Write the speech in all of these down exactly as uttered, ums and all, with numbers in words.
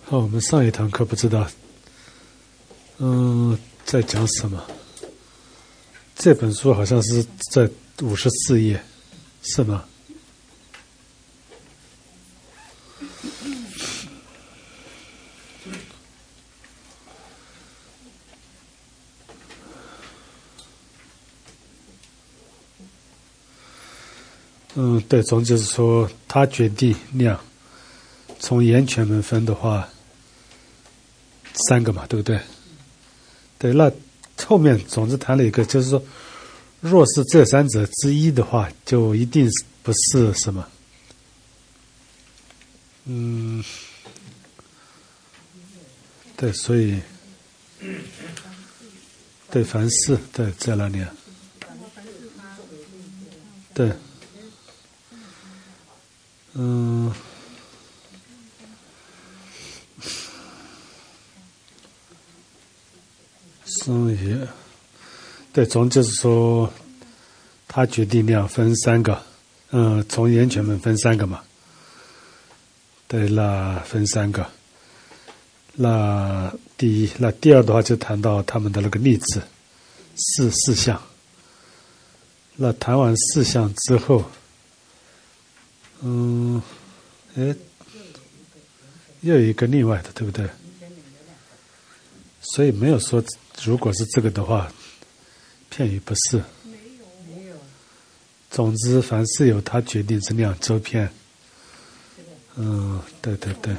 好，我们上一堂课不知道，嗯，在讲什么？这本书好像是在五十四页，是吗？嗯，对，总之就是说，他决定量，从言权门分的话，三个嘛，对不对？对，那后面总之谈了一个，就是说，若是这三者之一的话，就一定不是什么，嗯，对，所以，对，凡事，对，在那里，对，嗯。所以，对，总就是说，他决定量分三个，嗯，从言权门分三个嘛，对，那分三个，那第一，那第二的话就谈到他们的那个例子，四四项，那谈完四项之后，嗯，哎，又有一个另外的，对不对？所以没有说，如果是这个的话，片语不是。没有。总之，凡是有他决定之量，周片。嗯，对对对。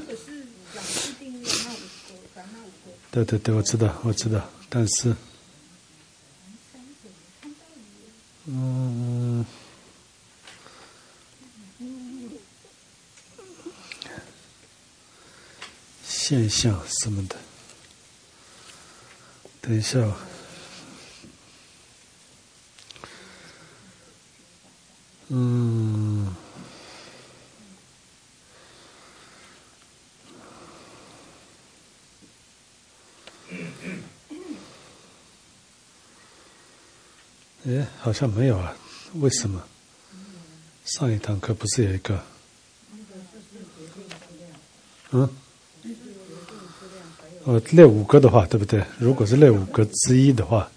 对对对，我知道，我知道，但是，嗯，现象什么的。等一下哦，嗯，哎，好像没有啊，为什么？上一堂课不是有一个？嗯？哦，那五个的话，对不对？如果是那五个之一的话，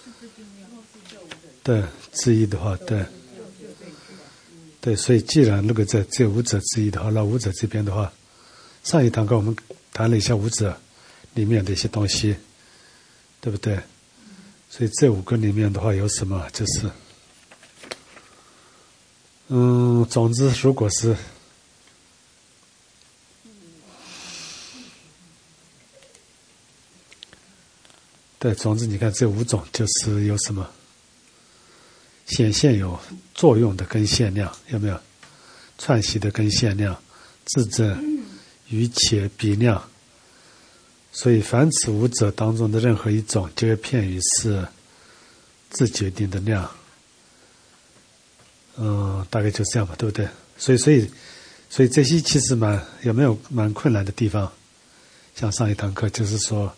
对，之一的话，对，对，所以既然那个在这五者之一的话，那五者这边的话，上一堂课我们谈了一下五者里面的一些东西，对不对？所以这五个里面的话有什么？就是，嗯，总之，如果是。对，总之你看这五种就是有什么显现有作用的跟限量，有没有？串习的跟限量，自证、余且比量。所以凡此五者当中的任何一种，这个片语是自决定的量。嗯，大概就是这样吧，对不对？所以，所以，所以这些其实蛮有没有蛮困难的地方？像上一堂课就是说。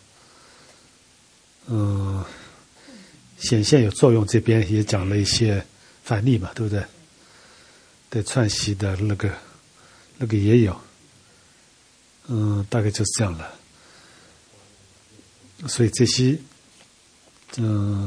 嗯，显现有作用，这边也讲了一些反例嘛，对不对？对，串习的那个那个也有，嗯，大概就是这样了。所以这些，嗯，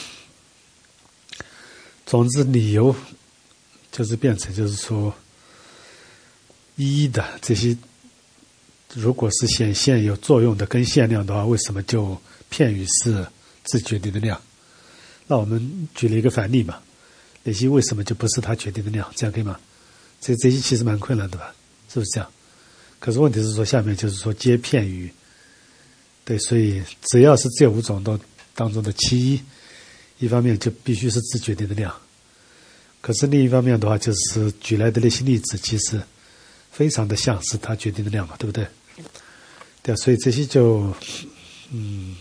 总之理由就是变成就是说，一一的这些，如果是显现有作用的跟限量的话，为什么就片语是自决定的量？那我们举了一个反例嘛，那些为什么就不是他决定的量？这样可以吗？这这些其实蛮困难的吧？是不是这样？可是问题是说，下面就是说接片语，对，所以只要是这五种都当中的其一，一方面就必须是自决定的量。可是另一方面的话，就是举来的那些例子，其实非常的像是他决定的量嘛，对不对？对，所以这些就，嗯。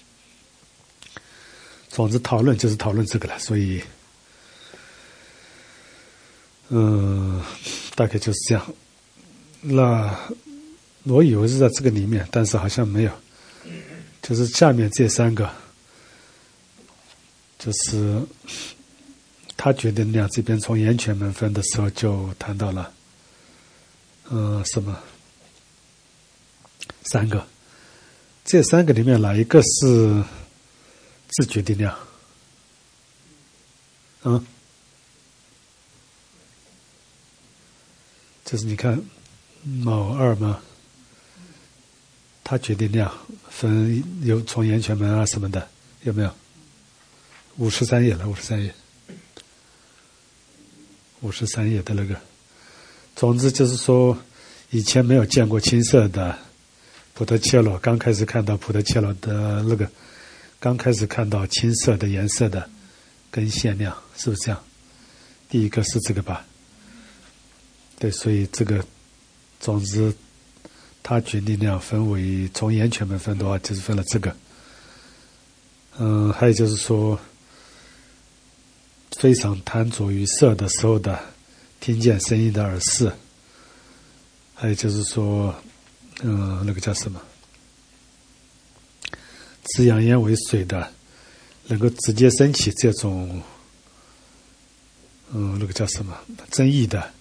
总之，讨论就是讨论这个了，所以，嗯，大概就是这样。那我以为是在这个里面，但是好像没有，就是下面这三个，就是他决定量这边从言权门分的时候就谈到了，嗯，什么？ 三个，这三个里面哪一个是自决定量？嗯，就是你看某二嘛，它决定量分有从岩泉门啊什么的，有没有？五十三页了，五十三页，五十三页的那个。总之就是说，以前没有见过青色的普特切罗，刚开始看到普特切罗的那个，刚开始看到青色的颜色的根线量，是不是这样？第一个是这个吧？对，所以这个总之它决定量分为从岩泉门分的话，就是分了这个。嗯，还有就是说，非常贪着于色的时候的听见声音的耳识，还有就是说，嗯，那个叫什么？滋养烟为水的，能够直接升起这种，嗯，那个叫什么？争议的，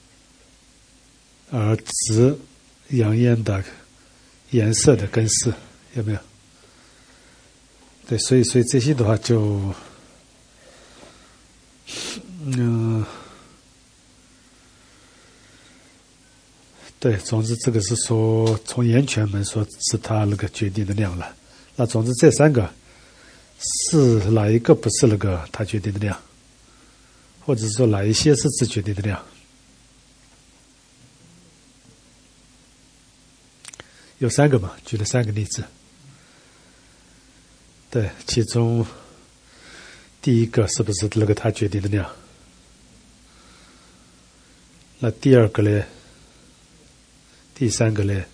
而直养烟的颜色的根识，有没有？对，所以所以这些的话就，嗯。对，总之这个是说从岩泉门说是它那个决定的量了。那总之这三个是哪一个不是那个它决定的量，或者是说哪一些是自决定的量？有三个嘛，举了三个例子。对，其中第一个是不是那个它决定的量？那第二个呢？第三个呢？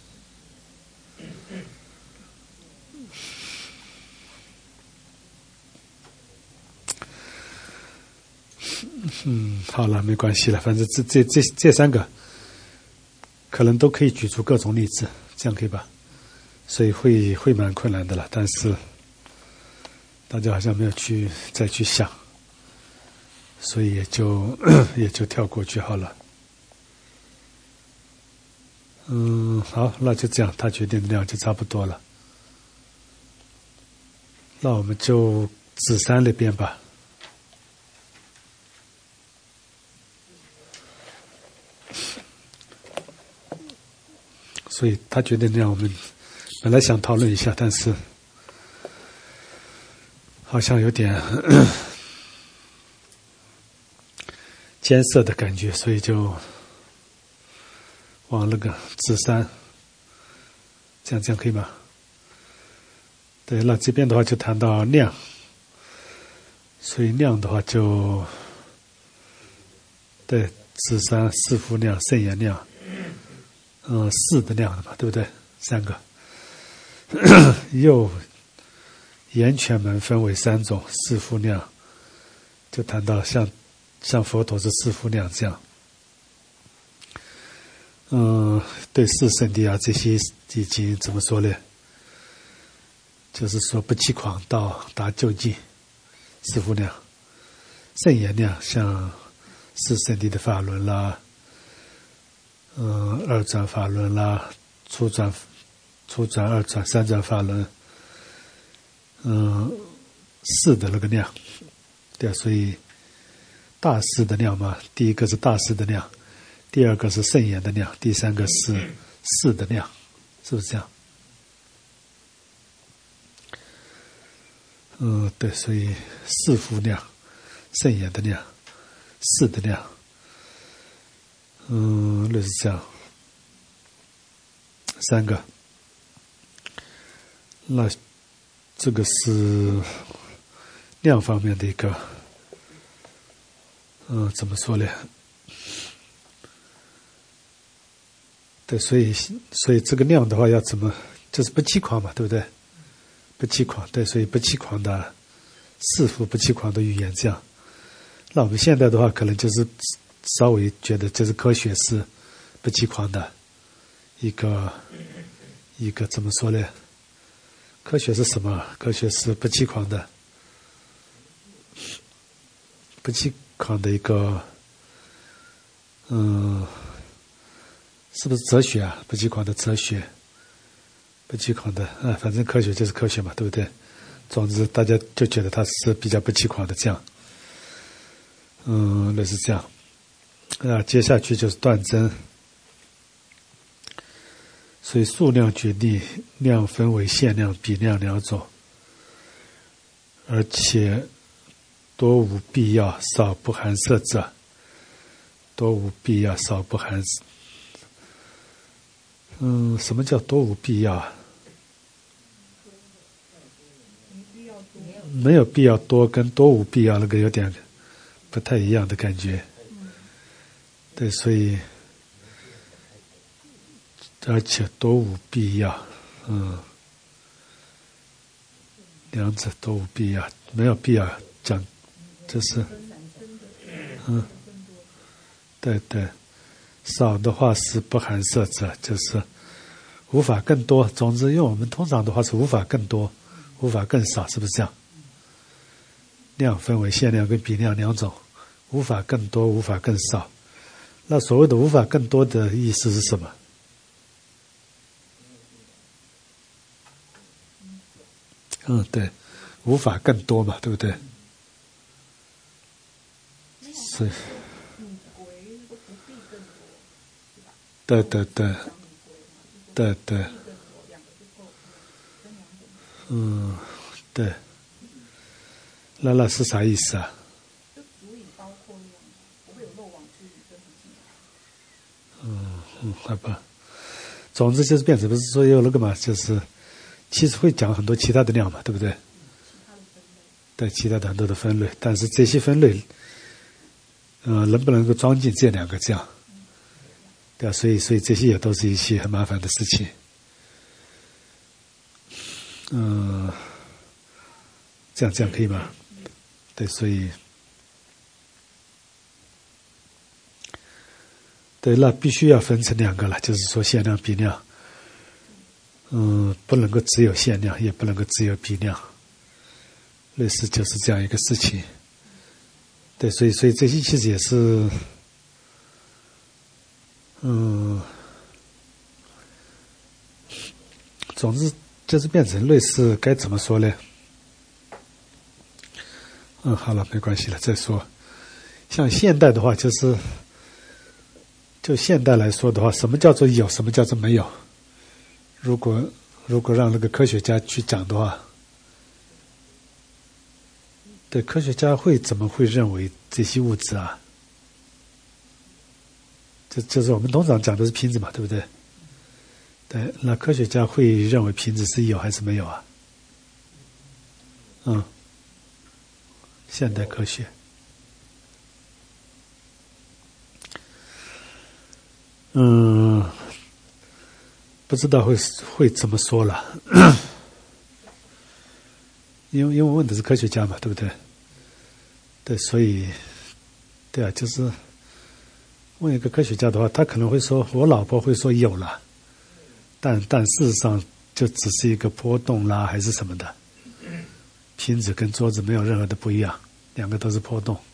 嗯，好了，没关系了，反正这这这这三个可能都可以举出各种例子，这样可以吧？所以会会蛮困难的了，但是大家好像没有去再去想，所以也就也就跳过去好了。嗯，好，那就这样，他决定的量就差不多了。那我们就子山那边吧。所以他决定的量，我们本来想讨论一下，但是好像有点艰涩的感觉，所以就往那个子山，这样这样可以吗？对，那这边的话就谈到量，所以量的话就对子山四夫量、圣言量，嗯，四的量的嘛，对不对？三个，又岩泉门分为三种，四夫量，就谈到像像佛陀是四夫量这样。嗯，对四圣谛啊这些已经怎么说呢？就是说不欺狂到达究竟，四夫量。圣言量像四圣谛的法轮啦，嗯，二转法轮啦，初转、初转、二转、三转法轮，嗯，四的那个量，对啊，所以大四的量嘛，第一个是大四的量。第二个是圣言的量，第三个是四的量，是不是这样？嗯，对，所以四夫量、圣言的量、四的量，嗯，类似这样，三个。那这个是量方面的一个，嗯，怎么说呢？对，所以所以这个量的话要怎么，就是不欺狂嘛，对不对？不欺狂，对，所以不欺狂的四夫不欺狂的语言这样。那我们现在的话，可能就是稍微觉得，就是科学是不欺狂的一个一个怎么说呢？科学是什么？科学是不欺狂的，不欺狂的一个，嗯。是不是哲学啊？不欺狂的哲学， 不欺狂的啊，反正科学就是科学嘛，对不对？总之大家就觉得它是比较不欺狂的这样。嗯，类似这样。那接下去就是断真。所以数量决定量分为限量、比量两种，而且多无必要，少不含摄者。多无必要，少不含。嗯，什么叫多无必要啊？没有必要多，跟多无必要那个有点不太一样的感觉。对，所以而且多无必要，嗯，两者都无必要，没有必要讲，这是，嗯，对对，少的话是不含摄者，就是无法更多。总之，因为我们通常的话是无法更多，无法更少，是不是这样？量分为限量跟比量两种，无法更多，无法更少。那所谓的无法更多的意思是什么？嗯，对，无法更多嘛，对不对？是，对对对，对对，嗯，对。那那是啥意思啊？嗯嗯，好吧。总之就是变成不是说有那个嘛，就是其实会讲很多其他的量嘛，对不对？对，其他的很多的分类，但是这些分类，嗯、呃，能不能够装进这两个这样？对啊，所以所以这些也都是一些很麻烦的事情。嗯、呃，这样这样可以吗？对，所以对，那必须要分成两个了，就是说限量比量。嗯，不能够只有限量，也不能够只有比量，类似就是这样一个事情。对，所以所以这些其实也是，嗯，总之就是变成类似该怎么说呢？嗯，好了，没关系了，再说。像现代的话，就是就现代来说的话，什么叫做有，什么叫做没有？如果如果让那个科学家去讲的话，对，科学家会怎么会认为这些物质啊？这就是我们通常讲的是瓶子嘛，对不对？对，那科学家会认为瓶子是有还是没有啊？嗯，现代科学，嗯，不知道会会怎么说了。因为因为问的是科学家嘛，对不对？对，所以，对啊，就是问一个科学家的话，他可能会说，我老婆会说有了，但但事实上就只是一个波动啦，还是什么的。瓶子跟桌子没有任何的不一样，两个都是波动。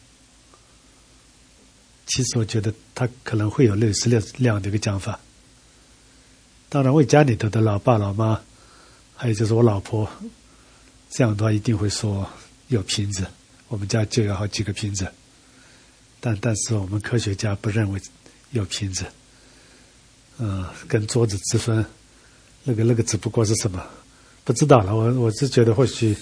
其实我觉得他可能会有类似这样的一个讲法。当然，为家里头的老爸老妈，还有就是我老婆，这样的话一定会说有瓶子，我们家就有好几个瓶子。但但是我们科学家不认为有瓶子，嗯、呃，跟桌子之分，那个那个只不过是什么，不知道了。我我是觉得或许，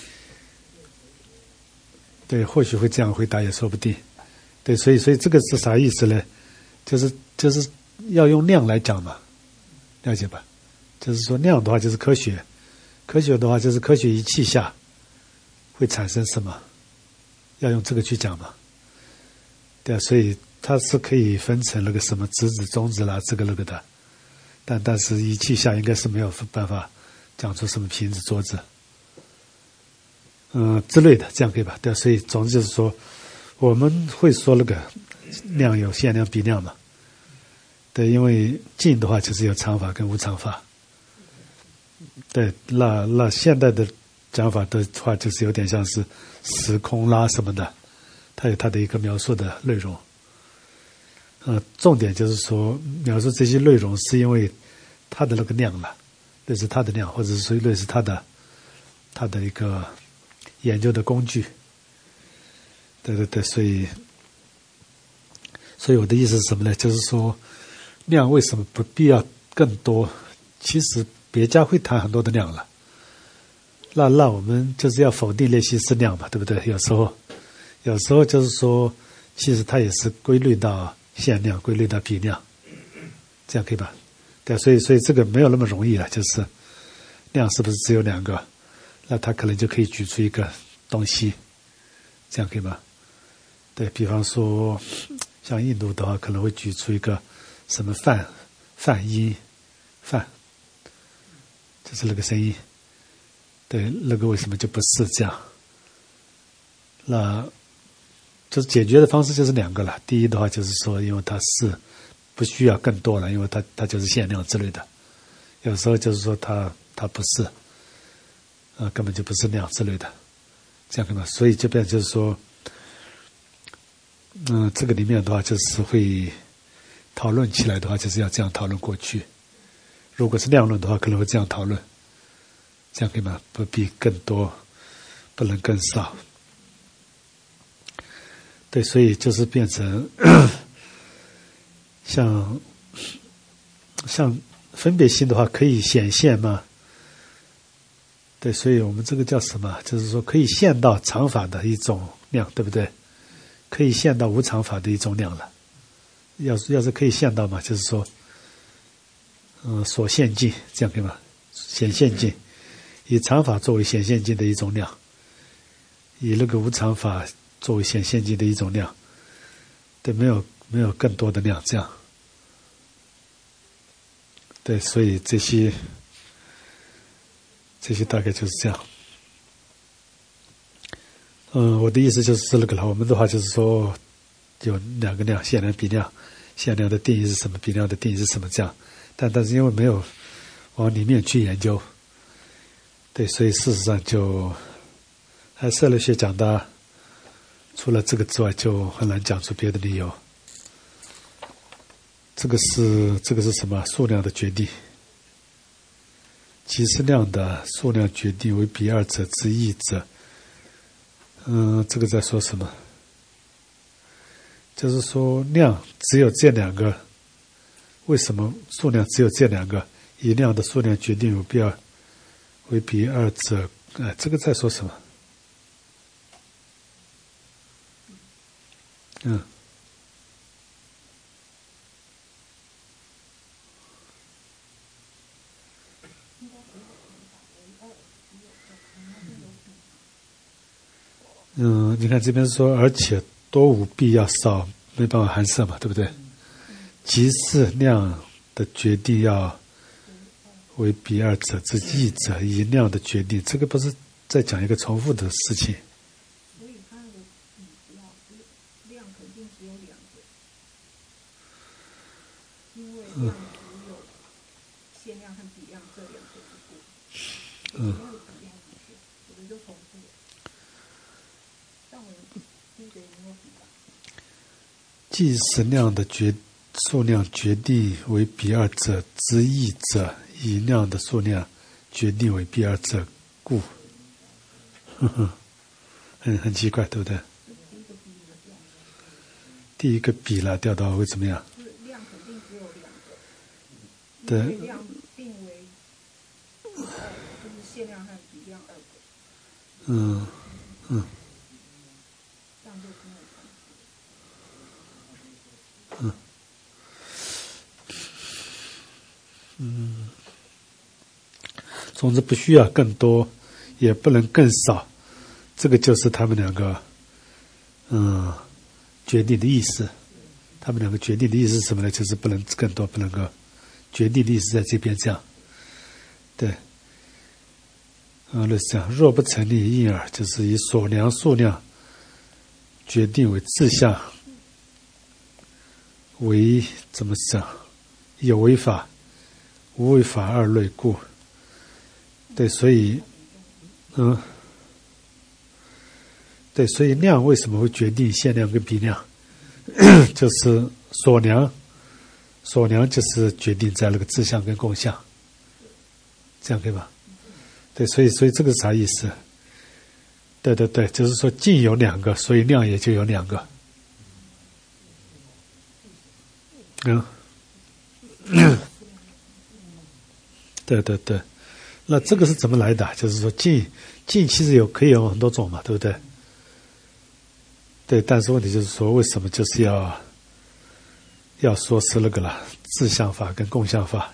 对，或许会这样回答也说不定。对，所以所以这个是啥意思呢？就是就是要用量来讲嘛，了解吧？就是说量的话就是科学，科学的话就是科学仪器下会产生什么，要用这个去讲嘛。对啊，所以它是可以分成那个什么质子、中子啦，这个那个的，但但是仪器下应该是没有办法讲出什么瓶子、桌子，嗯、呃、之类的，这样可以吧？对啊，所以总之就是说，我们会说那个量有限量、比量嘛。对，因为静的话就是有常法跟无常法。对，那那现代的讲法的话，就是有点像是时空啦什么的。它有它的一个描述的内容，呃，重点就是说描述这些内容是因为它的那个量了， 类似它的量，或者是属于类似它的它的一个研究的工具。对对对，所以所以我的意思是什么呢？就是说量为什么不必要更多？其实别家会谈很多的量了，那那我们就是要否定列西斯量嘛，对不对？有时候有时候就是说，其实它也是归类到限量，归类到比量，这样可以吧？对，所以所以这个没有那么容易了，就是量是不是只有两个？那他可能就可以举出一个东西，这样可以吗？对，比方说像印度的话，可能会举出一个什么泛泛音泛，就是那个声音。对，那个为什么就不是这样？那就是解决的方式就是两个了。第一的话就是说，因为它是不需要更多了，因为它它就是限量之类的。有时候就是说它它不是，呃，根本就不是量之类的，这样可以吗？所以这边就是说，嗯、呃，这个里面的话就是会讨论起来的话，就是要这样讨论过去。如果是量论的话，可能会这样讨论，这样可以吗？不必更多，不能更少。对，所以就是变成像像分别心的话，可以显现吗？对，所以我们这个叫什么？就是说可以现到常法的一种量，对不对？可以现到无常法的一种量了。要是要是可以现到嘛，就是说，嗯、呃，所现境，这样可以吗？显现境，以常法作为显现境的一种量，以那个无常法作为显现境的一种量，对，没有没有更多的量，这样。对，所以这些这些大概就是这样。嗯，我的意思就是那个了。我们的话就是说，有两个量，限量、比量。限量的定义是什么？比量的定义是什么？这样，但但是因为没有往里面去研究，对，所以事实上就，按社会学讲的，除了这个之外，就很难讲出别的理由。这个是这个是什么？数量的决定，即是量的数量决定为比二者之一者。嗯，这个在说什么？就是说量只有这两个，为什么数量只有这两个？以量的数量决定有比二为比二者，哎，这个在说什么？嗯。嗯，你看这边说，而且多无必要少，没办法含摄嘛，对不对？即是量的决定要为比二者之一者，以量的决定，这个不是在讲一个重复的事情。 所以它的比要量肯定只有两个，因为量只有限量和比量这两个之过，嗯，没有比量的确，我们就重复了。但我第一个有没有比吧？ 即是量的决数量决定为比二者之一者，以量的数量决定为比二者故。呵呵，很很奇怪，对不对？第一个比了掉到会怎么样？ 量肯定只有两个，对，量定为二，就是限量和比量二个。 嗯嗯。嗯嗯，总之不需要更多，也不能更少，这个就是他们两个嗯决定的意思。他们两个决定的意思是什么呢？就是不能更多，不能够决定的意思在这边这样。对，嗯，那是这样。若不成立，因而就是以所量数量决定为志向。为怎么讲？有为法、无为法二类故。对，所以，嗯，对，所以量为什么会决定限量跟比量？就是所量，所量就是决定在那个志向跟共相。 这样可以吧？对，所以所以这个是啥意思？对对对，就是说净有两个，所以量也就有两个。嗯，对对对，那这个是怎么来的？就是说净净其实有可以有很多种嘛，对不对？对，但是问题就是说，为什么就是要要说是那个了，自相法跟共相法？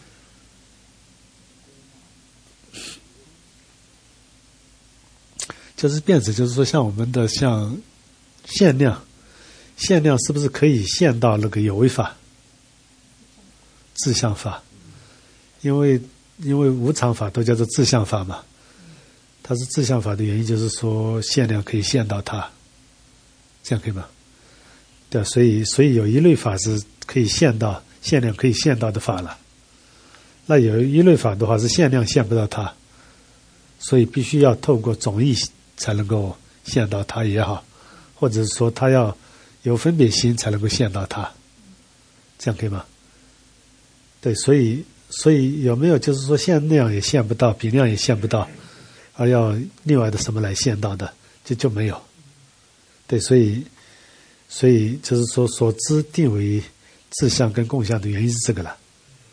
就是变质，就是说像我们的像限量，限量是不是可以限到那个有为法、自相法？因为因为无常法都叫做自相法嘛，它是自相法的原因就是说限量可以限到它，这样可以吗？对，所以所以有一类法是可以限到限量可以限到的法了，那有一类法的话是限量限不到它，所以必须要透过总义才能够限到它也好，或者是说它要有分别心才能够限到它，这样可以吗？对，所以所以有没有就是说限量也限不到，比量也限不到，而要另外的什么来限到的，就就没有。对，所以所以就是说所知定为自相跟共相的原因是这个了，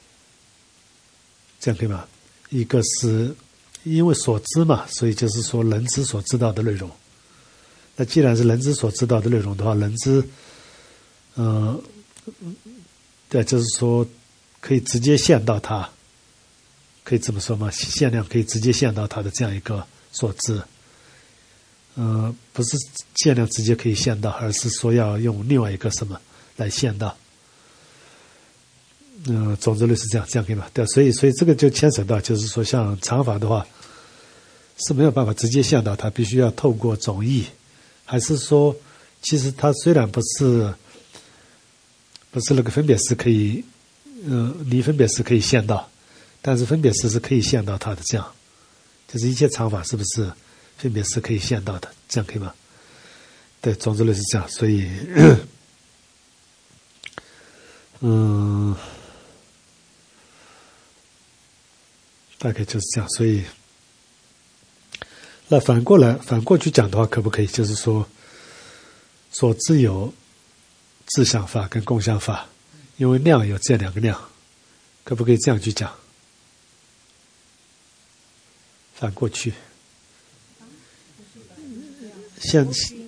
这样可以吗？一个是因为所知嘛，所以就是说人知所知道的内容。那既然是人知所知道的内容的话，人知，嗯、呃，对，就是说可以直接限到它，可以这么说吗？限量可以直接限到它的这样一个所知，呃，不是限量直接可以限到，而是说要用另外一个什么来限到。嗯、呃，总之类是这样，这样可以吗？对，所以所以这个就牵扯到，就是说像常法的话是没有办法直接限到它，必须要透过总义，还是说其实它虽然不是不是那个分别式可以，呃，离分别式可以限到，但是分别式是可以限到它的，这样就是一切常法是不是分别式可以限到的，这样可以吗？对，总之类是这样，所以嗯。大概就是这样，所以那反过来反过去讲的话，可不可以？就是说，所知有自相法跟共相法，因为量有这两个量，可不可以这样去讲？反过去，现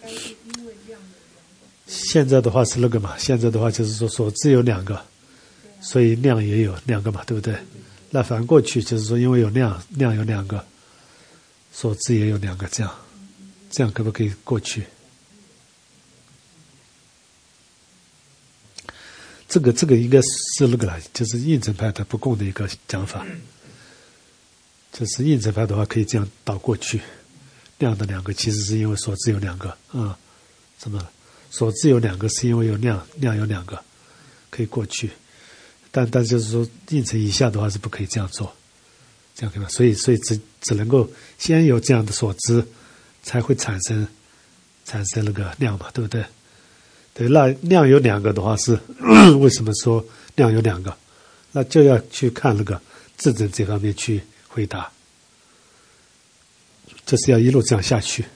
现在的话是那个嘛？现在的话就是说，所知有两个，所以量也有两个嘛，对不对？那反过去就是说，因为有量，量有两个，所知也有两个，这样，这样可不可以过去？这个这个应该是那个了，就是印证派的不共的一个讲法。就是印证派的话，可以这样倒过去，量的两个其实是因为所知有两个，嗯，什么？所知有两个是因为有量，量有两个，可以过去。但但就是说，印成以下的话是不可以这样做，这样可以吧？所以所以只只能够先有这样的所知，才会产生产生那个量嘛，对不对？对，那量有两个的话是为什么说量有两个？那就要去看那个自证这方面去回答，就是要一路这样下去。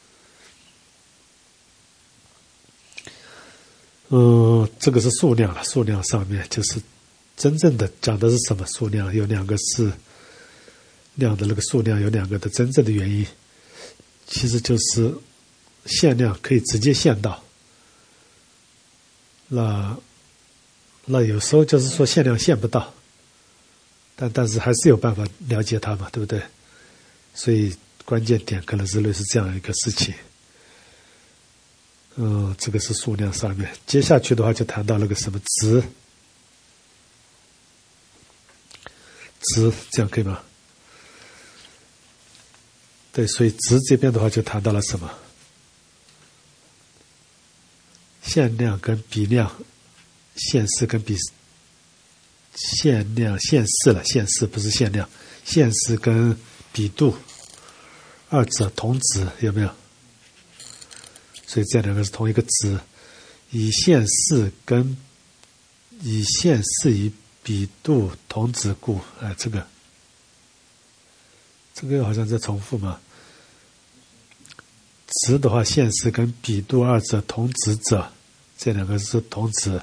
嗯，这个是数量了，数量上面就是真正的讲的是什么数量？有两个是量的那个数量有两个的真正的原因，其实就是限量可以直接限到。那那有时候就是说限量限不到，但但是还是有办法了解它嘛，对不对？所以关键点可能是类似这样一个事情。嗯，这个是数量上面。接下去的话就谈到那个什么值，值这样可以吗？对，所以值这边的话就谈到了什么？限量跟比量，限式跟比限量限式了，限式不是限量，限式跟比度二者同值，有没有？所以这两个是同一个值，以限式跟以限式以比度同值故，哎、呃，这个这个好像在重复嘛。值的话，现实跟比度二者同值者，这两个是同值。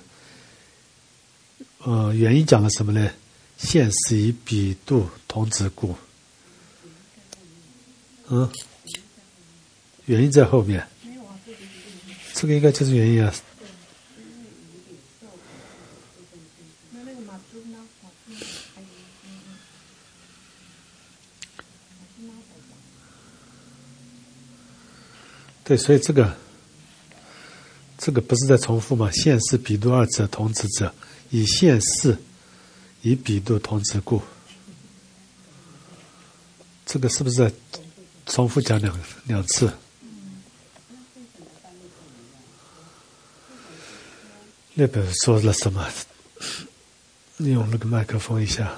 呃，原因讲了什么呢？现实与比度同值故。嗯，原因在后面。这个应该就是原因啊。对，所以这个这个不是在重复吗？现实比度二者同值者，以现实以比度同值故。这个是不是在重复讲两两次？那本说了什么？利用那个麦克风一下。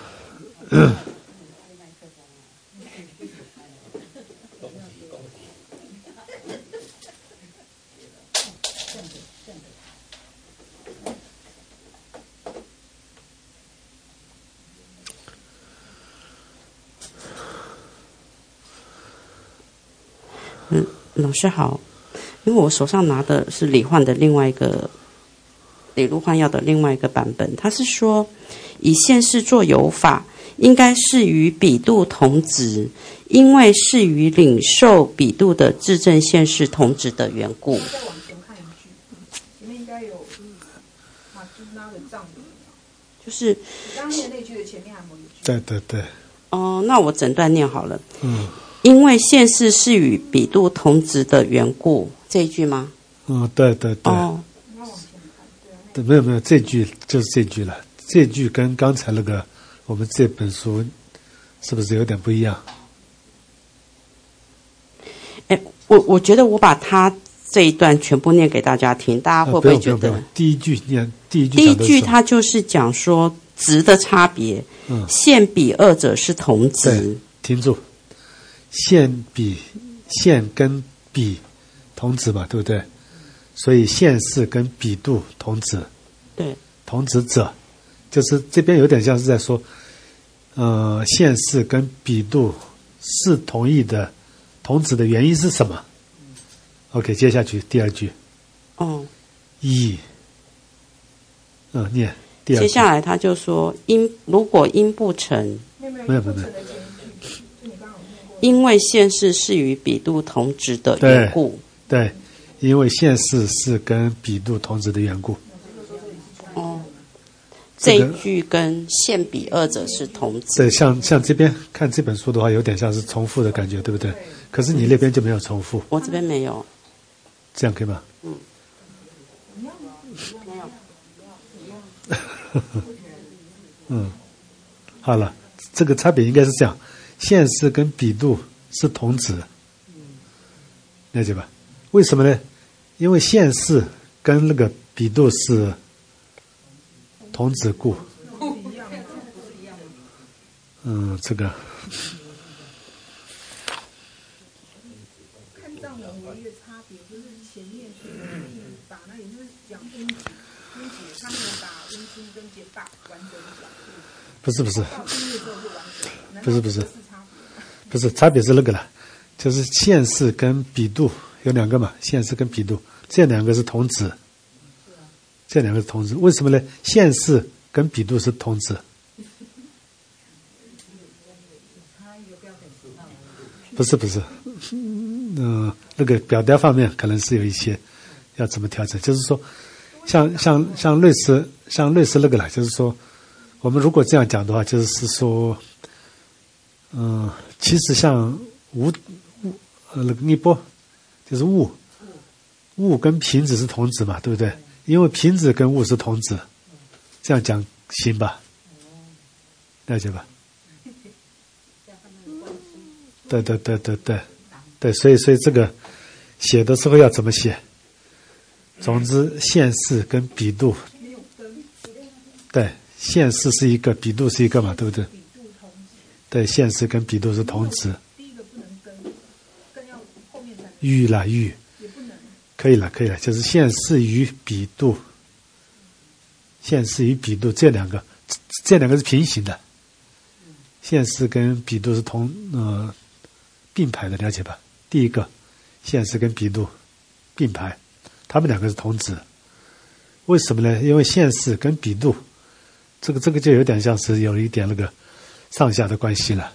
嗯，老师好，因为我手上拿的是理焕的另外一个理路焕药的另外一个版本，他是说以现世作有法，应该是与比度同值，因为是与领受比度的自证现世同值的缘故。 再往前看一句，前面应该有马朱拉的藏语， 就是你刚刚念那句的前面还没有一句。 对对对。 哦，那我整段念好了。 嗯。 因为现世是与比度同值的缘故，这一句吗？ 嗯，对对对。 哦。 对，没有没有，这句就是这句了。这句跟刚才那个我们这本书是不是有点不一样？ 哎，我我觉得我把它这一段全部念给大家听，大家会不会觉得？ 啊、不用不用不用第一句念第一句。 第一句它就是讲说值的差别， 嗯， 现比二者是同值。 停住，现比现跟比同值嘛，对不对？所以现世跟比度同值， 对， 同值者，就是这边有点像是在说，呃，现世跟比度是同义的，同值的原因是什么 ？OK， 接下去第二句， 哦， 一，嗯，念第二句。 接下来他就说，因如果因不成， 没有没有没有， 因为现世是与比度同值的缘故， 对。对，因为现世是跟比度同值的缘故。 哦，这一句跟现比二者是同值。 对，像像这边看这本书的话，有点像是重复的感觉，对不对？可是你那边就没有重复。 我这边没有。 这样可以吗？ 嗯。没有。 嗯，好了，这个差别应该是这样：现世跟比度是同值，了解吧？为什么呢？因为现世跟那个比度是同值故。嗯，这个。 看藏文唯一的差别，不是前面是把那也就是讲音节，音节他没有把音心跟结大完整讲。 不是不是。 到音乐之后就完整。 不是不是。不是，差别是那个了，就是现世跟比度。有两个嘛，现世跟比度，这两个是同值，这两个是同值，为什么呢？现世跟比度是同值，不是不是，嗯、呃，那个表达方面可能是有一些要怎么调整，就是说，像像像类似像类似那个了，就是说，我们如果这样讲的话，就是说，嗯、呃，其实像无无呃那个尼波。就是物，物跟瓶子是同值嘛，对不对？因为瓶子跟物是同值，这样讲行吧？了解吧？对对对对对对，所以所以这个写的时候要怎么写？总之，现世跟比度，对，现世是一个，比度是一个嘛，对不对？对，现世跟比度是同值。与啦与，可以了可以了，就是现世与比度，现世与比度这两个，这两个是平行的，现世跟比度是同呃并排的，了解吧？第一个，现世跟比度并排，他们两个是同质。为什么呢？因为现世跟比度，这个这个就有点像是有一点那个上下的关系了。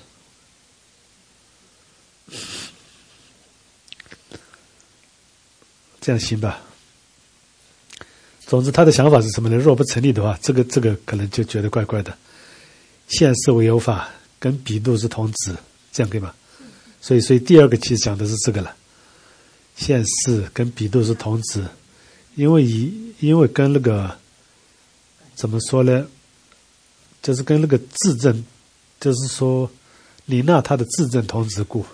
这样行吧？总之，他的想法是什么呢？若不成立的话，这个这个可能就觉得怪怪的。现世为有法，跟比度是同质，这样可以吗？所以，所以第二个其实讲的是这个了。现世跟比度是同质，因为以因为跟那个怎么说呢？就是跟那个自证，就是说李娜她的自证同质故，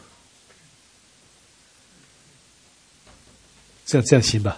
这样这样行吧？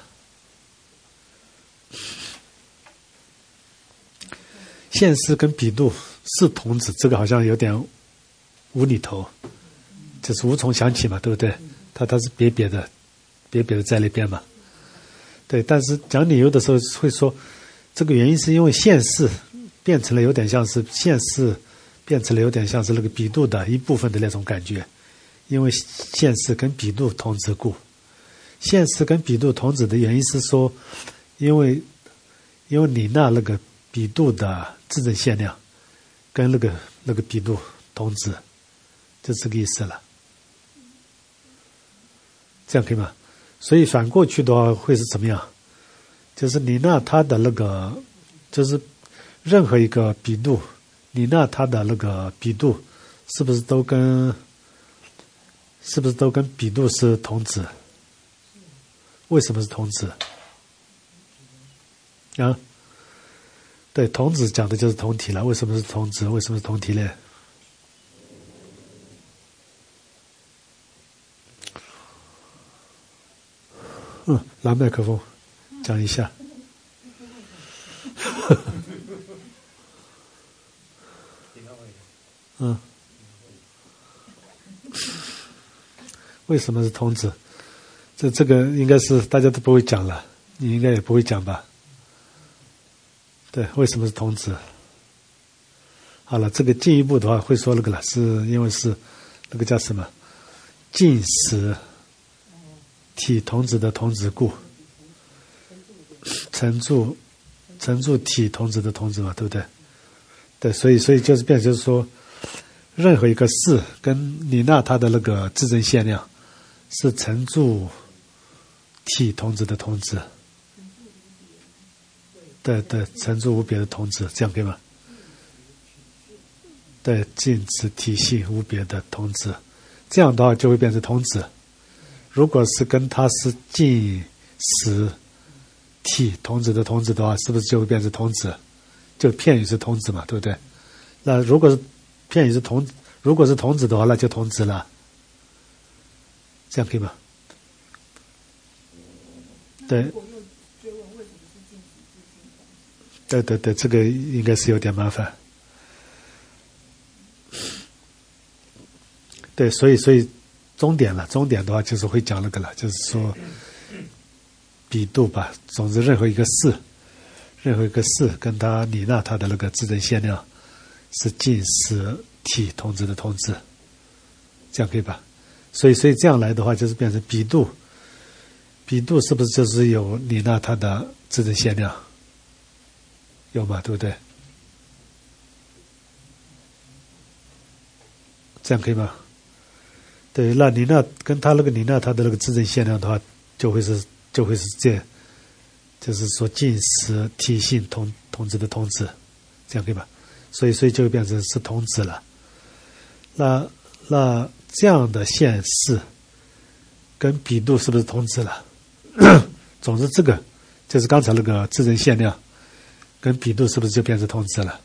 现世跟比度是同质，这个好像有点无厘头，就是无从想起嘛，对不对？它它是别别的，别别的在那边嘛。对，但是讲理由的时候会说，这个原因是因为现世变成了有点像是现世变成了有点像是那个比度的一部分的那种感觉，因为现世跟比度同质故。现世跟比度同质的原因是说，因为因为你那那个比度的自证限量跟那个那个比度同质，就这个意思了。这样可以吗？所以反过去的话会是怎么样？就是你那它的那个，就是任何一个比度，你那它的那个比度，是不是都跟是不是都跟比度是同质？为什么是同质？啊？对，同质讲的就是同体了。为什么是同质？为什么是同体呢？嗯，拿麦克风讲一下。嗯，为什么是同质？这这个应该是大家都不会讲了，你应该也不会讲吧？对，为什么是同质？好了，这个进一步的话会说那个了，是因为是那个叫什么近实体同质的同质故，成住成住体同质的同质嘛，对不对？对，所以所以就是变成就是说，任何一个事跟李娜它的那个自证限量是成住体同质的同质。对对，成住无别的同质，这样可以吗？对，尽此体性无别的同质，这样的话就会变成同质。如果是跟它是尽实体同质的同质的话，是不是就会变成同质？就片语是同质嘛，对不对？那如果是片语是同，如果是同质的话，那就同质了。这样可以吗？对。对对对，这个应该是有点麻烦。对，所以所以终点了，终点的话就是会讲那个了，就是说比度吧。总之，任何一个事，任何一个事跟它李娜它的那个自证限量是近实体同质的同质，这样可以吧？所以所以这样来的话，就是变成比度，比度是不是就是有李娜它的自证限量？有嘛，对不对？这样可以吗？对，那你那跟他那个你那他的那个自证限量的话，就会是就会是这样，就是说近实体性同同质的同质，这样可以吧？所以所以就会变成是同质了。那那这样的现世跟比度是不是同质了？总之，这个就是刚才那个自证限量跟比度是不是就变成同质了？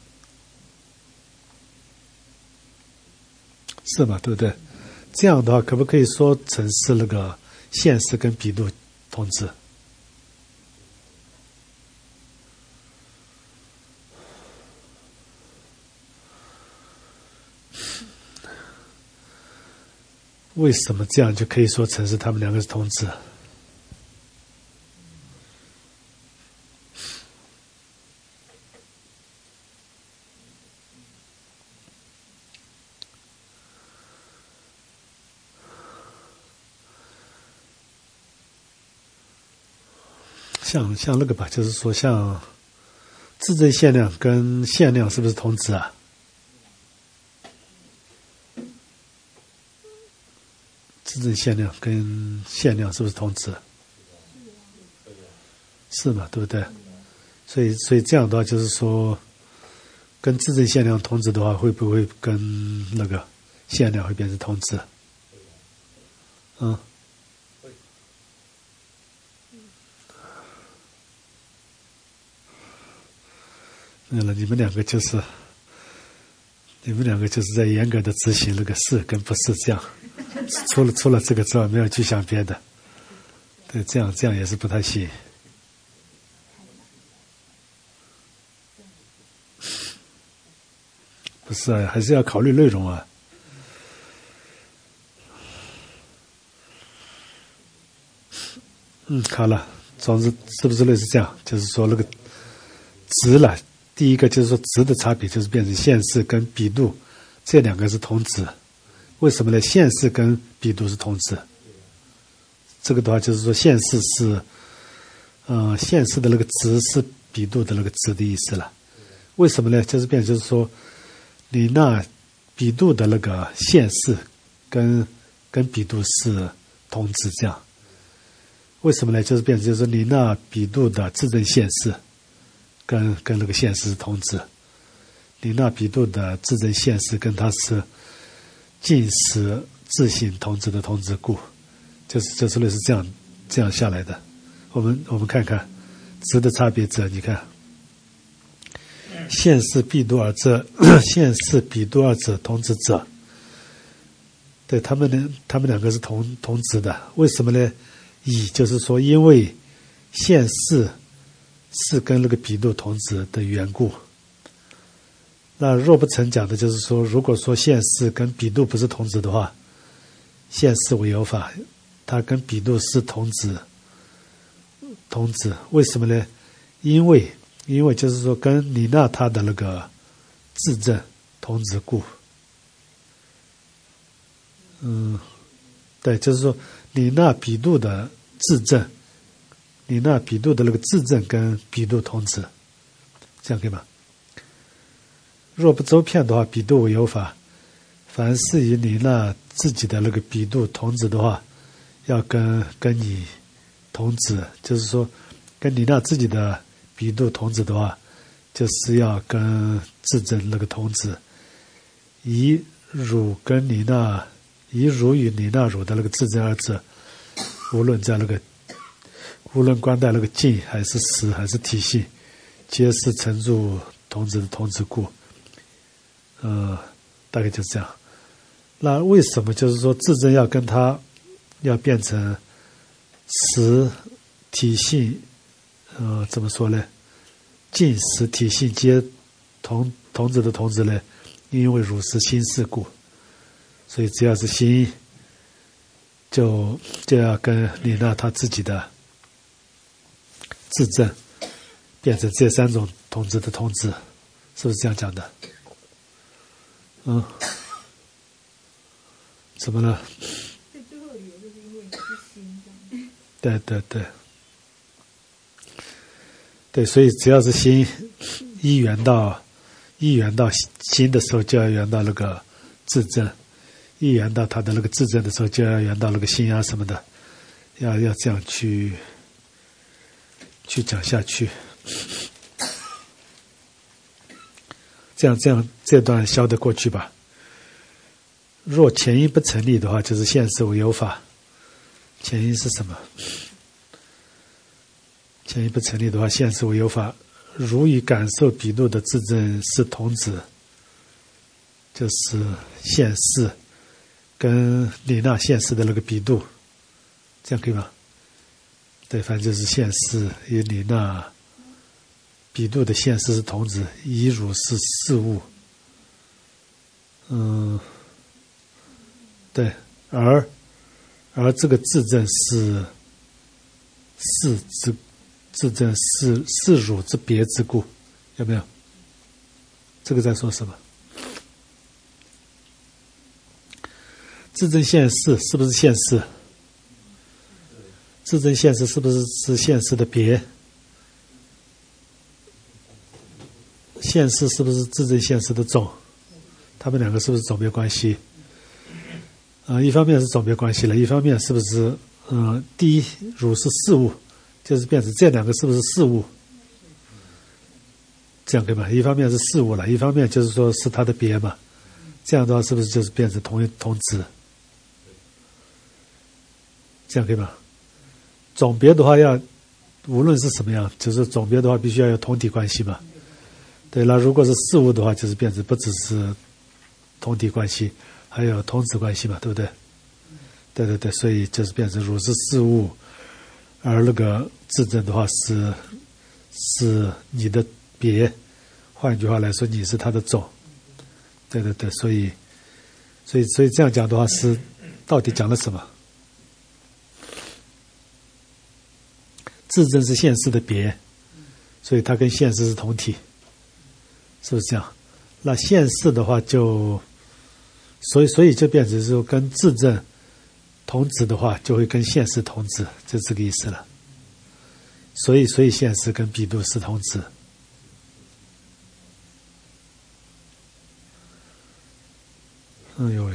是嘛，对不对？这样的话，可不可以说成是那个现世跟比度同质？为什么这样就可以说成是他们两个是同质？ 像像那个吧，就是说像自证限量跟限量是不是同质啊？自证限量跟限量是不是同质？是嘛，对不对？所以所以这样的话，就是说，跟自证限量同质的话，会不会跟那个限量会变成同质？嗯。对了，你们两个就是，你们两个就是在严格的执行那个是跟不是这样，除了除了这个之外，没有去想别的。对，这样这样也是不太行。不是啊，还是要考虑内容啊。嗯，好了，总之是不是类似这样？就是说那个值了。第一个就是说值的差别就是变成现式跟比度，这两个是同值。为什么呢？现式跟比度是同值。这个的话就是说现式是，呃，现式的那个值是比度的那个值的意思了。为什么呢？就是变成就是说，你那比度的那个现式跟跟比度是同值，这样。为什么呢？就是变成就是说你那比度的自证现式。跟跟那个现实是同质，你那比度的自证现实跟它是近似自性同质的同质故，就是就是类似这样这样下来的。我们我们看看值的差别者，你看现世比度二者，现世比度二者同质者，对他们呢，他们两个是同同质的。为什么呢？以就是说，因为现世是跟那个比度同质的缘故。那若不曾讲的就是说，如果说现世跟比度不是同质的话，现世为有法，它跟比度是同质，同质。为什么呢？因为因为就是说跟你那它的那个自证同质故。嗯，对，就是说你那比度的自证。你那比度的那个自证跟比度同质，这样可以吗？若不周遍的话，比度为有法。凡是以你那自己的那个比度同质的话，要跟跟你同质，就是说跟你那自己的比度同质的话，就是要跟自证那个同质。以汝跟你那以汝与你那汝的那个自证二者，无论在那个。无论观待那个境还是实还是体系，皆是成住同质的同质故。呃，大概就是这样。那为什么就是说自证要跟它要变成实体性？呃，怎么说呢？境实体性皆同同质的同质呢？因为汝是心事故，所以只要是心，就就要跟你那他自己的。自证变成这三种同质的同质，是不是这样讲的？嗯，怎么了？ 最最后的理由就是因为你是心这样。 对对对，对，所以只要是心一缘到一缘到心的时候，就要缘到那个自证；一缘到他的那个自证的时候，就要缘到那个心啊什么的，要要这样去。去讲下去，这样这样这段消得过去吧。若前因不成立的话，就是现世为有法。前因是什么？前因不成立的话，现世为有法。如与感受比度的自证是同质，就是现世跟你那现世的那个比度，这样可以吗？对，反正就是现世与你那比度的现世是同质，以汝是事物。嗯，对，而而这个自证是是之自证是是汝之别之故，有没有？这个在说什么？自证现世是不是现世？ 自证现世是不是是现世的别？现世是不是自证现世的种？他们两个是不是种别关系？啊、呃，一方面是种别关系了，一方面是不是嗯、呃，第一汝是事物，就是变成这两个是不是事物？这样可以吗？一方面是事物了，一方面就是说是它的别嘛。这样的话是不是就是变成同一同质？这样可以吗？种别的话要无论是什么样，就是种别的话必须要有同体关系嘛。对，那如果是事物的话，就是变成不只是同体关系，还有同质关系嘛，对不对？对对对，所以就是变成汝是事物，而那个自证的话是是你的别，换句话来说，你是它的种。对对对，所以所以所以这样讲的话是到底讲了什么？自证是现世的别，所以它跟现世是同体，是不是这样？那现世的话就，所以所以就变成说跟自证同质的话，就会跟现世同质，就这个意思了。所以所以现世跟彼度是同质。哎呦喂！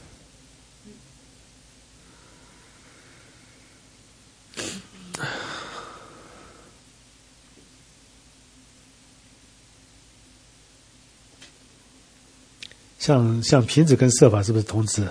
像像瓶子跟色法是不是同质？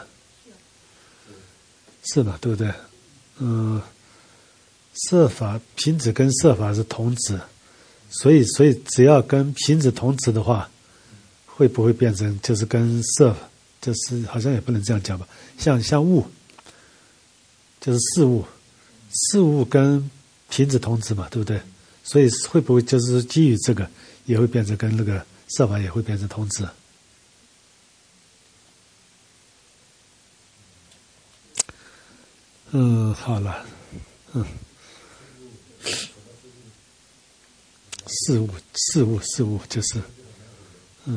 是嘛，对不对？嗯，色法瓶子跟色法是同质，所以所以只要跟瓶子同质的话，会不会变成就是跟色，就是好像也不能这样讲吧？像像物，就是事物，事物跟瓶子同质嘛，对不对？所以会不会就是基于这个，也会变成跟那个色法也会变成同质？嗯，好了，嗯，事物，事物，事物就是，嗯，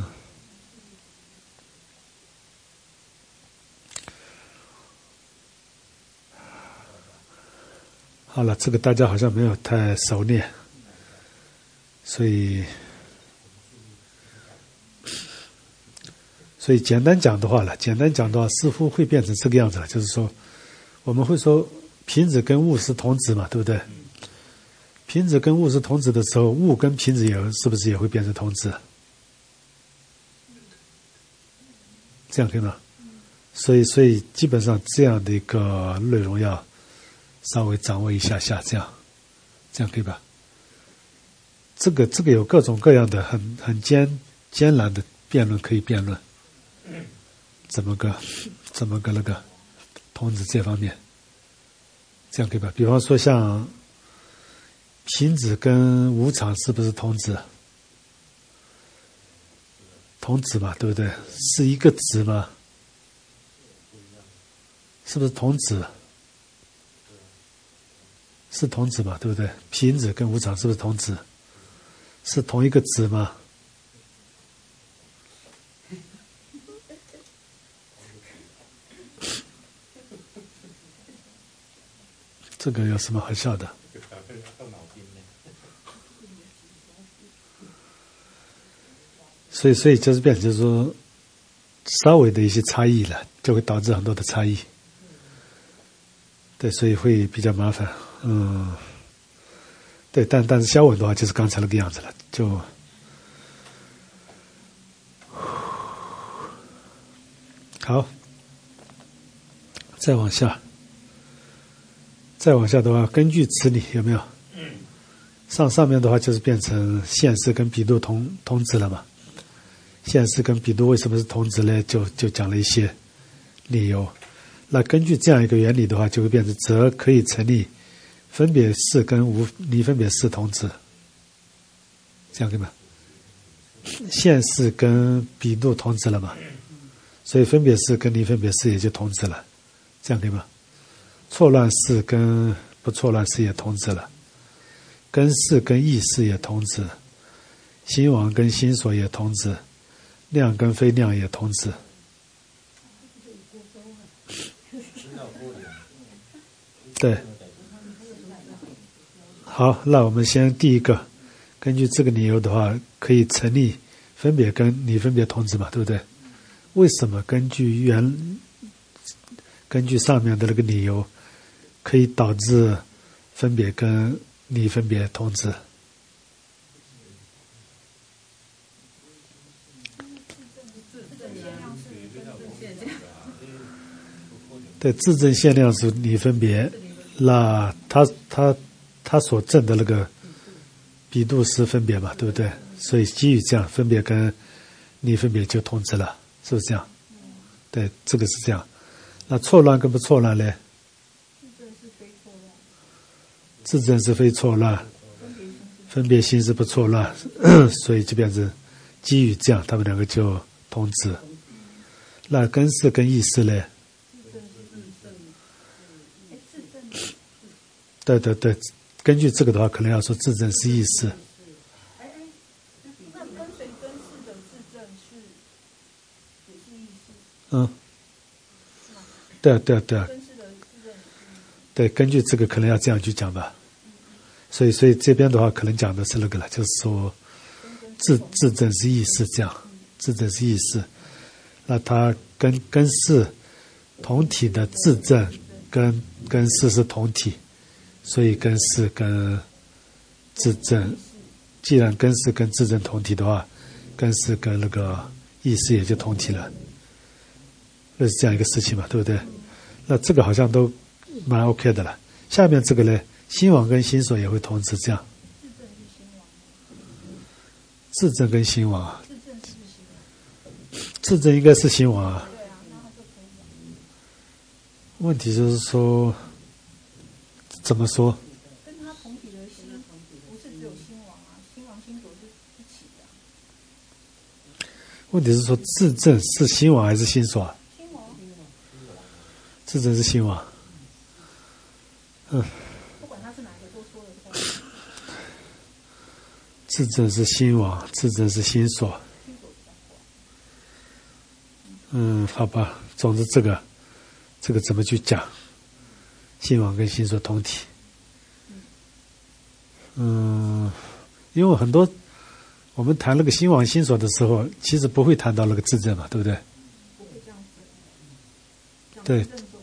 好了，这个大家好像没有太熟练，所以，所以简单讲的话了，简单讲的话，似乎会变成这个样子了，就是说。我们会说瓶子跟物是同质嘛，对不对？瓶子跟物是同质的时候，物跟瓶子也是不是也会变成同质？这样可以吗？所以，所以基本上这样的一个内容要稍微掌握一下下，这样，这样可以吧？这个这个有各种各样的很很艰艰难的辩论可以辩论，怎么个怎么个那个？同质这方面，这样可以吧？比方说像瓶子跟无常是不是同质？同质嘛，对不对？是一个质吗？是不是同质？是同质嘛，对不对？瓶子跟无常是不是同质？是同一个质吗？这个有什么好笑的？所以，所以就是变成就是说，稍微的一些差异了，就会导致很多的差异。对，所以会比较麻烦。嗯，对，但但是消文的话就是刚才那个样子了，就好。再往下。再往下的话，根据此理有没有？上上面的话就是变成现世跟彼度同同质了嘛。现世跟彼度为什么是同质呢？就就讲了一些理由。那根据这样一个原理的话，就会变成则可以成立分别式跟无离分别式同质，这样对吗？现世跟彼度同质了嘛，所以分别式跟离分别式也就同质了，这样对吗？错乱式跟不错乱式也同质了，根式跟意式也同质，心王跟心所也同质，量跟非量也同质。对， 好，那我们先第一个，根据这个理由的话，可以成立分别跟你分别同质嘛，对不对？为什么根据原根据上面的那个理由，可以导致分别跟你分别同质？对，自证限量是你分别，那他他他所证的那个比度是分别嘛，对不对？所以基于这样，分别跟你分别就同质了，是不是这样？对，这个是这样。那错乱跟不错乱呢？自证是非错乱，分别心是不错乱，所以就变成基于这样，他们两个就同质。那根式跟意识呢？对对对，根据这个的话，可能要说自证是意识。 哎哎，那跟随根式的自证是也是意识？ 嗯，对啊对啊对啊。 根式的自证对，根据这个可能要这样去讲吧。所以所以这边的话，可能讲的是那个了，就是说自自证是意识，这样自证是意识。那它跟根式同体的自证跟根式是同体。所以根式跟自证，既然根式跟自证同体的话，根式跟那个意识也就同体了，那是这样一个事情嘛，对不对？那这个好像都蛮 OK 的了。下面这个呢，心王跟心所也会同质，这样。自证跟心王啊，自证应该是心王啊。问题就是说。怎么说？ 跟他同体的心不是只有心王啊，心王心所是一起的。 问题是说自证是心王还是心所？ 心王。 自证是心王。嗯。 不管他是哪一个都说了是吧？ 自证是心王，自证是心所。嗯，好吧，总之这个这个怎么去讲？心王跟心所同体，嗯，因为很多我们谈那个心王心所的时候，其实不会谈到那个自证嘛，对不对？ 不会这样子。 对，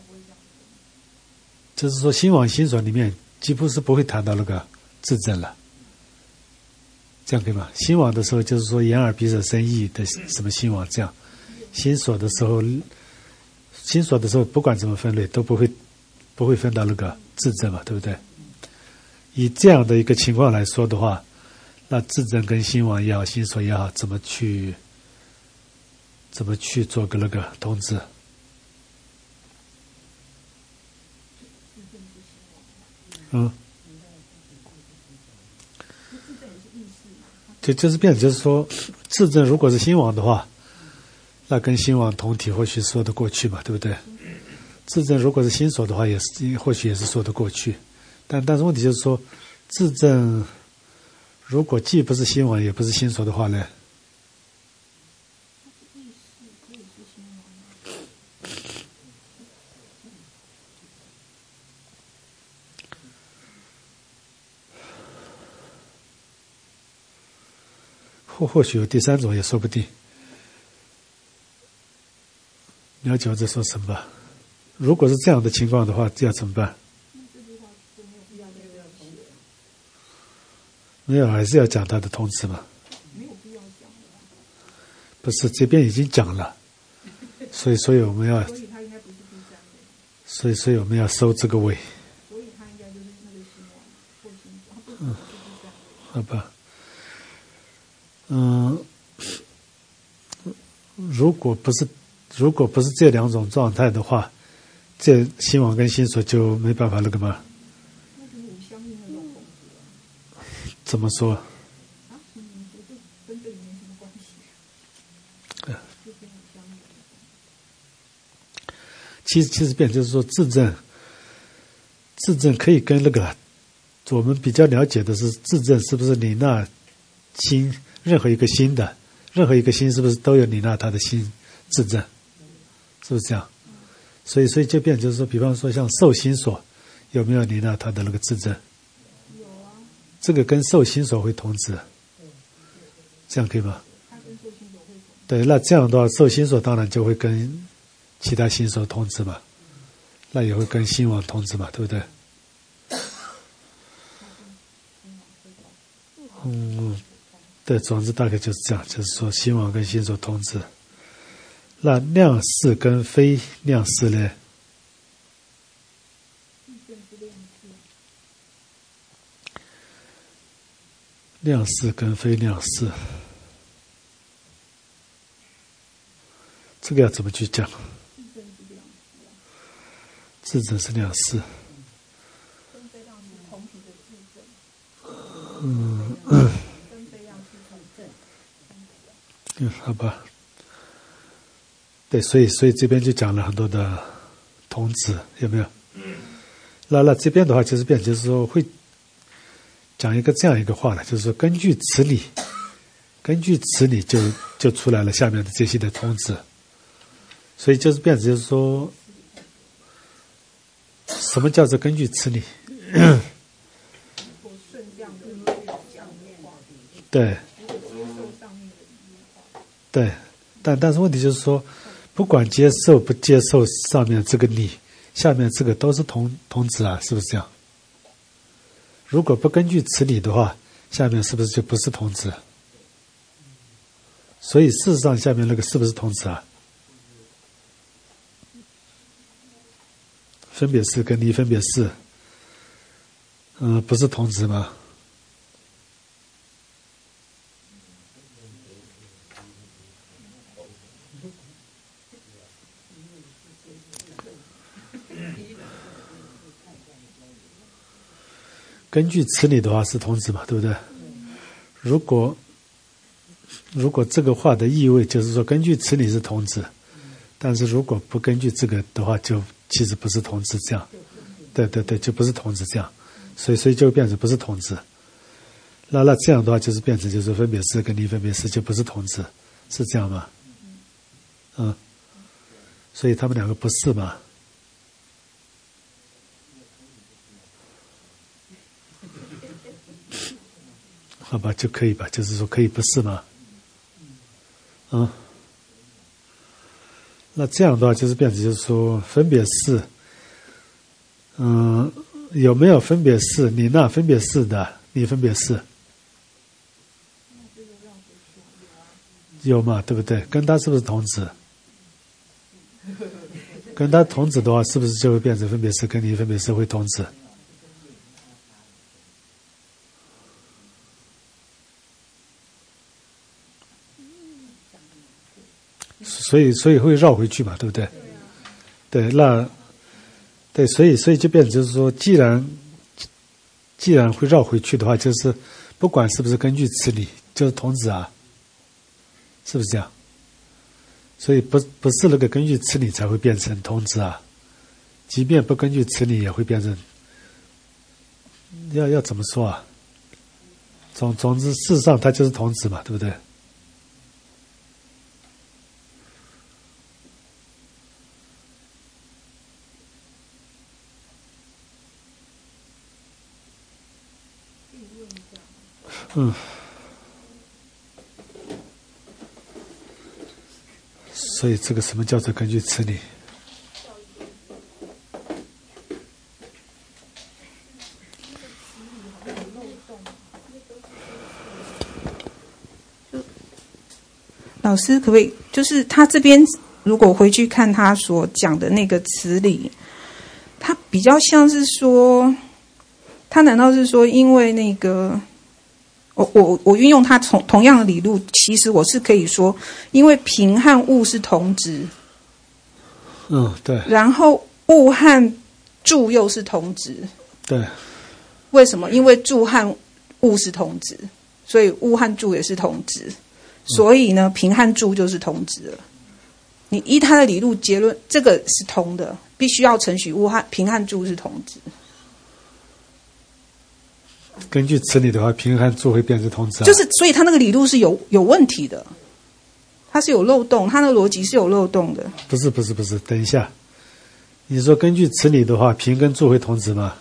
就是说心王心所里面几乎是不会谈到那个自证了，这样可以吗？心王的时候就是说眼耳鼻舌身意的什么心王这样，心所的时候，心所的时候不管怎么分类都不会。不会分到那个自证嘛，对不对？以这样的一个情况来说的话，那自证跟心王也好，心所也好，怎么去怎么去做个那个同质？嗯，就就是变，就是说，自证如果是心王的话，那跟心王同体或许说得过去嘛，对不对？自证如果是心所的话，也是或许也是说得过去，但但是问题就是说，自证如果既不是心王也不是心所的话呢？或或许有第三种也说不定。了解我在说什么吧？如果是这样的情况的话，这要怎么办？没有，还是要讲他的同质嘛。 没有必要讲。 不是，这边已经讲了，所以所以我们要， 所以他应该不是第三位。 所以所以我们要收这个尾。 所以他应该就是那个心王或心所，他不是第三位。 好吧。嗯，如果不是如果不是这两种状态的话，这心王跟心所就没办法那个吗？ 那就是无相应那种同质啊。 怎么说？ 啊，嗯，我就跟这里没什么关系。 对。 就跟无相应。 其实其实变就是说自证，自证可以跟那个我们比较了解的是自证是不是你那心任何一个心的任何一个心是不是都有你那他的心自证，是不是这样？所以所以就变就是说，比方说像受心所有没有你那他的那个自证？ 有啊。 这个跟受心所会同质，这样可以吗？对，那这样的话，受心所当然就会跟其他心所同质嘛，那也会跟心王同质嘛，对不对？嗯，对，总之大概就是这样，就是说心王跟心所同质。那量事跟非量事呢？量事跟非量事，这个要怎么去讲？自证是量事。嗯嗯，嗯，好吧。对，所以所以这边就讲了很多的同质，有没有？那那这边的话，就是变，就是说会讲一个这样一个话了，就是说根据此理，根据此理就就出来了下面的这些的同质。所以就是变，就是说，什么叫做根据此理？对，对，但但是问题就是说，不管接受不接受上面这个理，下面这个都是同同质啊，是不是这样？如果不根据此理的话，下面是不是就不是同质？所以事实上下面那个是不是同质啊？分别是跟离分别是，嗯、呃，不是同质吗？根据此理的话是同质嘛，对不对？如果如果这个话的意味就是说根据此理是同质，但是如果不根据这个的话，就其实不是同质，这样，对对对，就不是同质这样，所以所以就变成不是同质。那那这样的话就是变成就是分别是跟离分别是就不是同质，是这样吗？嗯，所以他们两个不是嘛？好吧，就可以吧，就是说可以不是吗？嗯，那这样的话就是变成就是说分别是，嗯，有没有分别是？你那分别是的，你分别是，有嘛？对不对？跟他是不是同质？跟他同质的话，是不是就会变成分别是跟你分别是会同质？所以，所以会绕回去嘛，对不对？对，那对，所以，所以就变成就是说，既然既然会绕回去的话，就是不管是不是根据此理，就是同质啊，是不是这样？所以不不是那个根据此理才会变成同质啊，即便不根据此理也会变成，要要怎么说啊？总总之，事实上它就是同质嘛，对不对？嗯，所以这个什么叫做根据此理？ 老师可不可以，就是他这边如果回去看他所讲的那个词理，他比较像是说，他难道是说因为那个？我我我运用它同同样的理路，其实我是可以说，因为平和物是同质， 嗯，对。 然后物和住又是同质， 对。 为什么？因为住和物是同质，所以物和住也是同质，所以呢，平和住就是同质了。你依他的理路结论，这个是同的，必须要承许物和平和住是同质。 根据此理的话，平和住会变成同质、啊， 就是，所以他那个理路是有有问题的，它是有漏洞，他那个逻辑是有漏洞的。 不是不是不是，等一下，你说根据此理的话，平跟住会同质吗？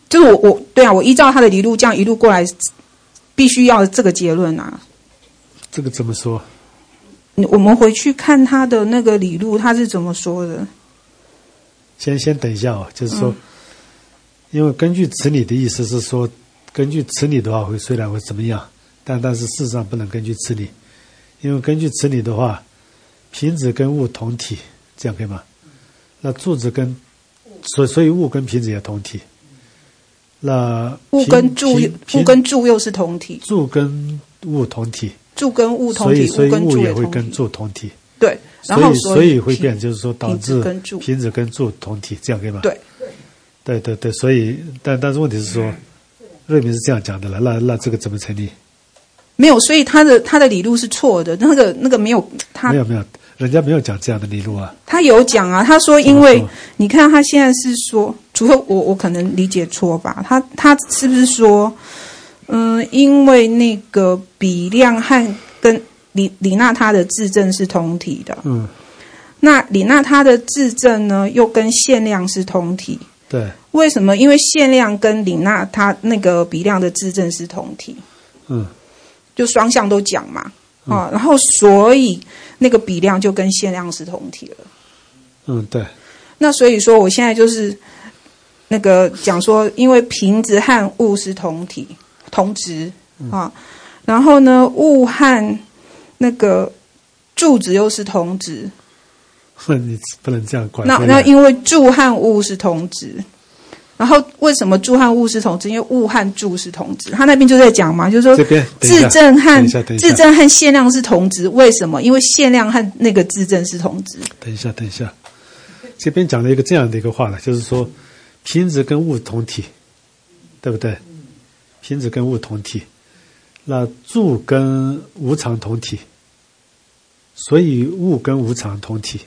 就是我我对啊，我依照他的理路这样一路过来，必须要这个结论啊。 这个怎么说？ 我们回去看他的那个理路，他是怎么说的？ 先先等一下哦，就是说， 嗯、 因为根据此理的意思是说，根据此理的话会虽然会怎么样，但但是事实上不能根据此理，因为根据此理的话，瓶子跟物同体，这样可以吗？那柱子跟所所以物跟瓶子也同体。那物跟柱物跟柱又是同体， 柱跟物同体， 柱跟物同体， 所以所以物也会跟跟柱同体。 对，然后所以所以会变，就是说导致瓶子跟柱同体，这样可以吗？ 对， 对对对，所以但但是问题是说，瑞明是这样讲的了，那那这个怎么成立？ 没有，所以他的他的理路是错的，那个那个没有他没有没有，人家没有讲这样的理路啊。 他有讲啊，他说因为你看他现在是说，除非我我可能理解错吧，他他是不是说，嗯，因为那个比量和跟李李娜他的质证是同体的， 嗯， 那李娜他的质证呢又跟限量是同体， 对， 为什么？因为限量跟李娜他那个比量的质证是同体， 嗯， 就双向都讲嘛，嗯、啊，然后所以那个比量就跟限量是同体了， 嗯，对。 那所以说我现在就是那个讲说，因为瓶子和物是同体同质啊，然后呢物和那个柱子又是同质， 你不能这样管。 那那因为柱和物是同质，然后为什么柱和物是同质？因为物和柱是同质。他那边就在讲嘛，就是说质证和质证和限量是同质，为什么？因为限量和那个质证是同质。 等一下，等一下，这边讲了一个这样的一个话了，就是说瓶子跟物同体，对不对？瓶子跟物同体。那柱跟无常同体，所以物跟无常同体。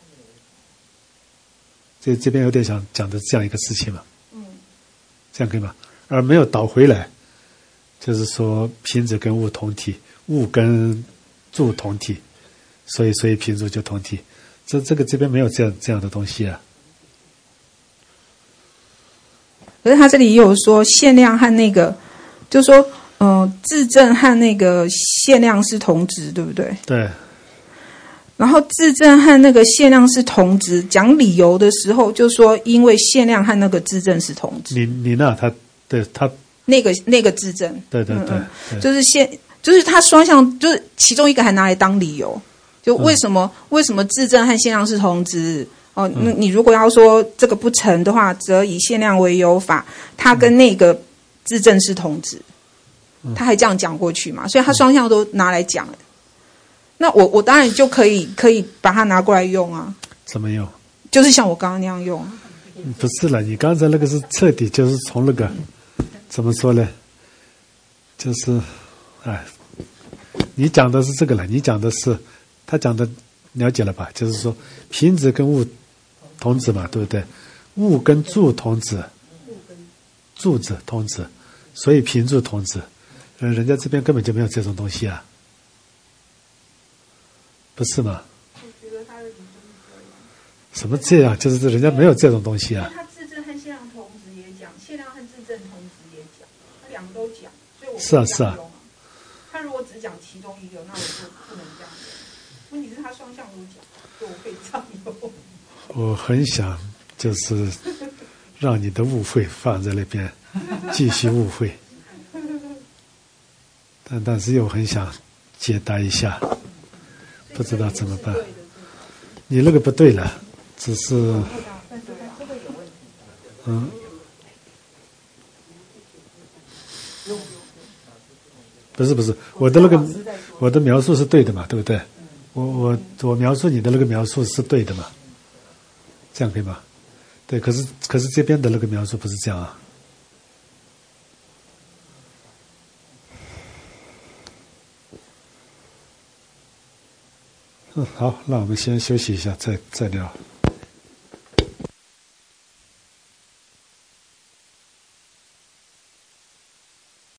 这这边有点想讲的这样一个事情嘛，嗯，这样可以吗？而没有倒回来，就是说瓶子跟物同体，物跟柱同体，所以所以瓶柱就同体。这这个这边没有这样这样的东西啊。 可是他这里也有说限量和那个，就是说。嗯、呃，质证和那个限量是同质，对不对？ 对。 然后质证和那个限量是同质，讲理由的时候就说，因为限量和那个质证是同质。 你你那他对他那个那个质证， 对对 对, 嗯对， 就是限，就是他双向，就是其中一个还拿来当理由，就为什么、嗯、为什么质证和限量是同质？哦，那你如果要说这个不成的话，则以限量为由法，它跟那个质证是同质。他还这样讲过去嘛，所以他双向都拿来讲了。那我我当然就可以可以把它拿过来用啊。 怎么用？ 就是像我刚刚那样用。 不是了，你刚才那个是彻底就是从那个怎么说呢？就是哎，你讲的是这个了，你讲的是他讲的了解了吧？就是说瓶子跟物同质嘛，对不对？物跟柱同质，柱子同质，所以瓶柱同质。嗯，人家这边根本就没有这种东西啊，不是吗？ 我觉得他的理论是这样。 什么这样？就是人家没有这种东西啊。 他质证和限量同质也讲，限量和质证同质也讲，他两个都讲，所以我是啊是啊。 他如果只讲其中一个，那我就不能这样用。问题是他双向都讲，所以我可以这样用。 我很想就是让你的误会放在那边，继续误会。但但是又很想解答一下，不知道怎么办。你那个不对了，只是，嗯，不是不是，我的那个我的描述是对的嘛，对不对？我我我描述你的那个描述是对的嘛，这样可以吗？对，可是可是这边的那个描述不是这样啊。嗯，好，那我们先休息一下，再再聊。